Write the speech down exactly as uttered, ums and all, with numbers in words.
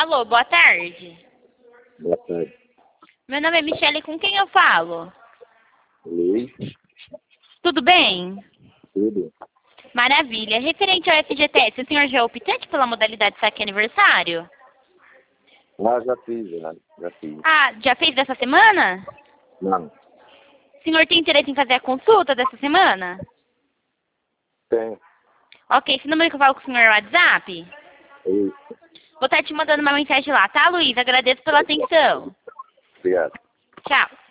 Alô, boa tarde. Boa tarde. Meu nome é Michele, com quem eu falo? Luiz, Tudo bem? tudo. Maravilha. Referente ao F G T S, o senhor já é optante pela modalidade saque aniversário? Ah, já fiz, já, já fiz. Ah, já fez dessa semana? Não, O senhor tem interesse em fazer a consulta dessa semana? tem. Ok, esse número que eu falo com o senhor é o WhatsApp? Isso. Vou estar te mandando uma mensagem lá, tá, Luiz? Agradeço pela atenção. Obrigado. Tchau.